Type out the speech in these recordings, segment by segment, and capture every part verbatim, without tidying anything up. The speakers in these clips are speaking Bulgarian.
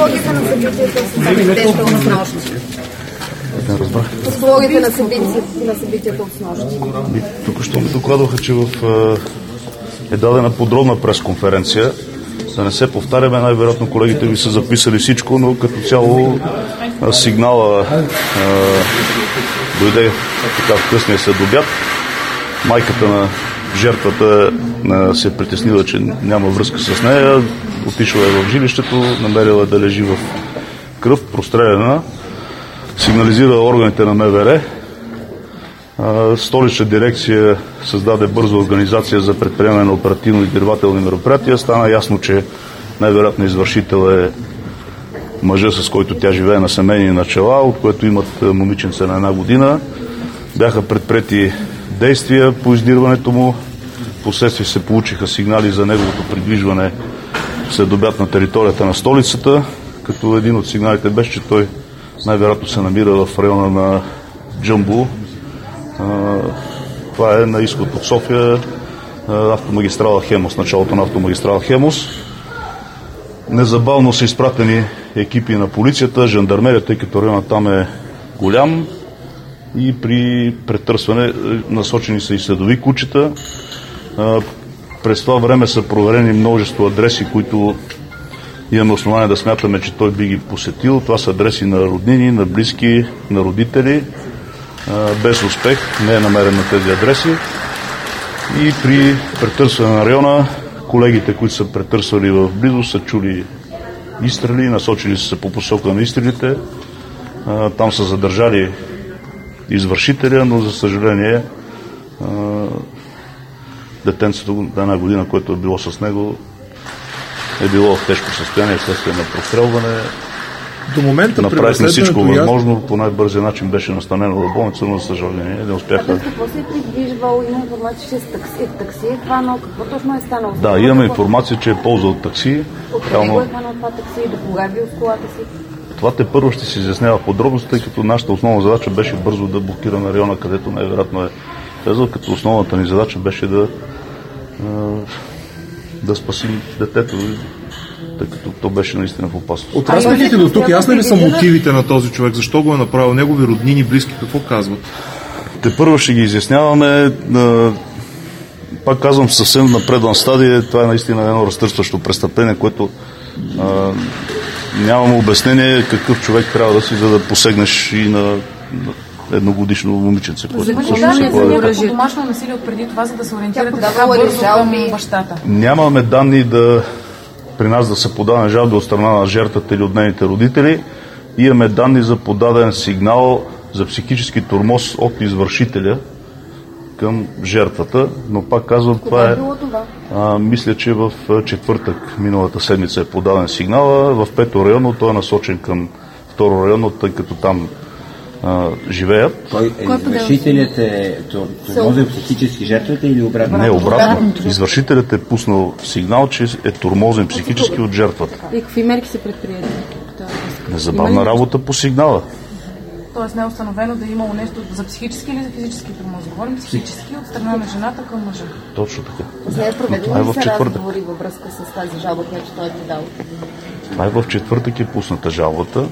Условията на събитията с снощи. Не разбрах. Условията на събитията, на събитията от снощи. Тук що ми докладваха, че в, е дадена подробна пресконференция. Да не се повтаряме, най-вероятно колегите ви са записали всичко, но като цяло сигнала а, дойде така в късния следобед. Майката на жертвата а, се е притеснила, че няма връзка с нея. Отишла е в жилището, намерила да лежи в кръв, простреляна. Сигнализира органите на МВР. Столична дирекция създаде бърза организация за предприемане на оперативно-издирвателни мероприятия. Стана ясно, че най-вероятно извършител е мъжа, с който тя живее на семейни начала, от което имат момиченце на една година. Бяха предпрети действия по издирването му. Впоследствие се получиха сигнали за неговото придвижване след обяд на територията на столицата, като един от сигналите беше, че той най-вероятно се намира в района на Джамбул. Това е на изход от София, автомагистрала Хемос, началото на автомагистрала Хемос. Незабавно са изпратени екипи на полицията, жандармерия, тъй като районът там е голям, и при претърсване насочени са и следови кучета. През това време са проверени множество адреси, които имаме основание да смятаме, че той би ги посетил. Това са адреси на роднини, на близки, на родители. Без успех не е намерен на тези адреси. И при претърсване на района, колегите, които са претърсвали в близост, са чули изстрели, насочили са се по посока на изстрелите. Там са задържали извършителя, но за съжаление детенцето на една година, което е било с него, е било в тежко състояние вследствие на прострелване. До момента направихме всичко възможно, по най-бързия начин беше настанено в болница, но за съжаление не успяха. А какво се е придвижвал? Има информация, че е такси, такси е хванал. Какво точно е станало? Да, имаме информация, че е ползвал такси. Откъде го е хванал това такси? Да кога е бил с колата си? Това те първо ще се изяснява подробности, тъй като нашата основна задача беше бързо да блокираме района, където най-вероятно е влезъл, като основната ни задача беше да да спасим детето, тъй като то беше наистина в опасност. От разказите до тук ясни ли са мотивите на този човек? Защо го е направил? Негови роднини, близки, какво казват? Те първо ще ги изясняваме. Пак казвам, съвсем напредван стадия. Това е наистина едно разтърсващо престъпление, което а, нямам обяснение какъв човек трябва да си, за да посегнеш и на едногодишно момиченце. Задължение за някакво домашно насилие от преди това, за да се ориентирате така бързо към бащата? Нямаме данни да при нас да се подаден жалба от страна на жертвата или от нейните родители. Имаме данни за подаден сигнал за психически тормоз от извършителя към жертвата, но пак казвам, това е... А, мисля, че в четвъртък миналата седмица е подаден сигнал. В пето районно той е насочен към второ районно, тъй като там а, живеят. Той е извършителят е тормозил психически жертвите или обратно? Не, обратно. Извършителят е пуснал сигнал, че е тормозен психически от жертвата. И какви мерки се предприятели? Незабавна работа по сигнала. Тоест не е установено да е имало нещо за психически или за физически тормоз. Говорим психически от страна на жената към мъжа. Точно така. С нея проведено ли са разговори във връзка с тази жалба, която той е подал? Това е в четвъртък е пусната жалбата.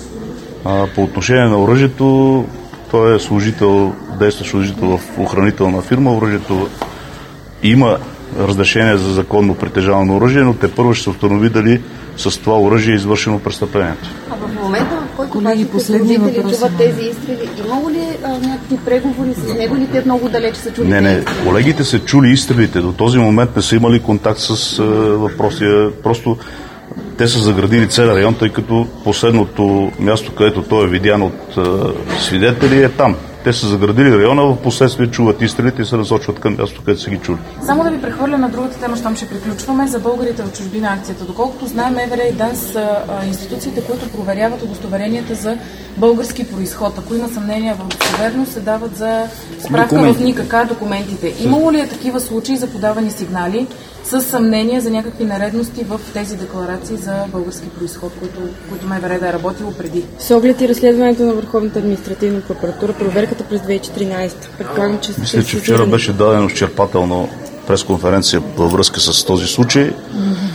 А, по отношение на оръжието, той е служител, действащ служител в охранителна фирма. Оръжието има разрешение за законно притежавано оръжие, но те първо ще се установи дали с това оръжие е извършено престъплението. А в момента, в който вашите родители чуват тези изстрели, имало ли а, някакви преговори с него или те много далече са чули? Не, не, колегите са чули изстрелите. До този момент не са имали контакт с а, въпросия. Просто те са заградили цел район, тъй като последното място, където той е видян от а, свидетели, е там. Те са заградили района, в последствие чуват изстрелите и се насочват към място, където са ги чули. Само да ви прехвърля на другата тема, щом ще приключваме, за българите в чужбина акцията. Доколкото знаем, МВР и ДАНС са институциите, които проверяват удостоверенията за български произход. Ако има съмнения в достоверност, се дават за справка документи. В НИКК документите. Имало ли е такива случаи за подавани сигнали с съмнения за някакви нередности в тези декларации за български произход, които, които МВР да е работило преди? С оглед и разследването на Върховната административна прокуратура, проверката през две хиляди и четиринадесета. Предполагам, че мисля, че вчера беше дадено изчерпателно пресконференция във връзка с този случай. Mm-hmm.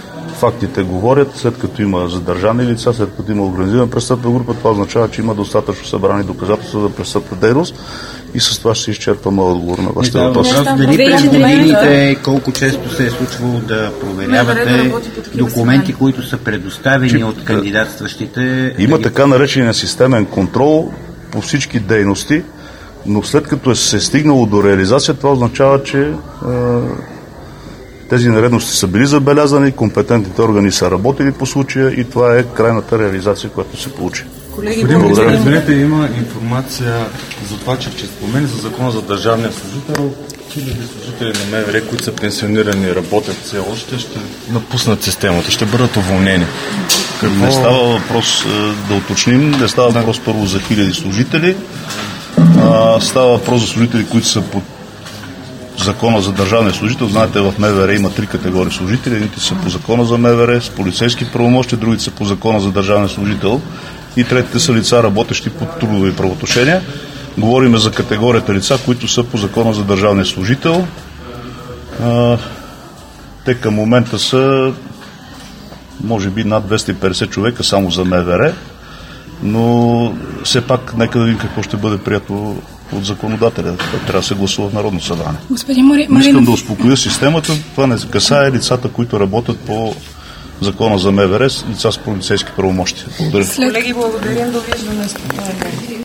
фактите говорят, след като има задържани лица, след като има организирана престъпна група, това означава, че има достатъчно събрани доказателства за престъпна дейност и с това ще се изчерпа моят отговор на вашите въпроси. Дали през годините колко често се е случвало да проверявате документи, които са предоставени от кандидатстващите? Има така наречения системен контрол по всички дейности, но след като е се стигнало до реализация, това означава, че е, тези нередности са били забелязани, компетентните органи са работили по случая и това е крайната реализация, която се получи. Колеги, благодаря. Извинете, има информация за това, че че спомени за закона за държавния служител, хиляди служители на МВР, които са пенсионирани и работят все още, ще напуснат системата, ще бъдат уволнени. Какво... Не става въпрос, да уточним, не става въпрос първо за хиляди служители, а става въпрос за служители, които са под закона за държавния служител. Знаете, в МВР има три категории служители. Едните са по закона за МВР с полицейски правомощия, другите са по закона за държавния служител и третите са лица, работещи по трудови правоотношения. Говорим за категорията лица, които са по закона за държавния служител. А, те към момента са може би над двеста и петдесет човека само за МВР, но все пак нека да видим какво ще бъде прието от законодателя. Трябва да се гласува в Народно събрание. Господин Мари... Искам да успокоя системата. Това не касае лицата, които работят по закона за МВР, лица с полицейски правомощия. Благодаря. Колеги, благодарим. Довиждане.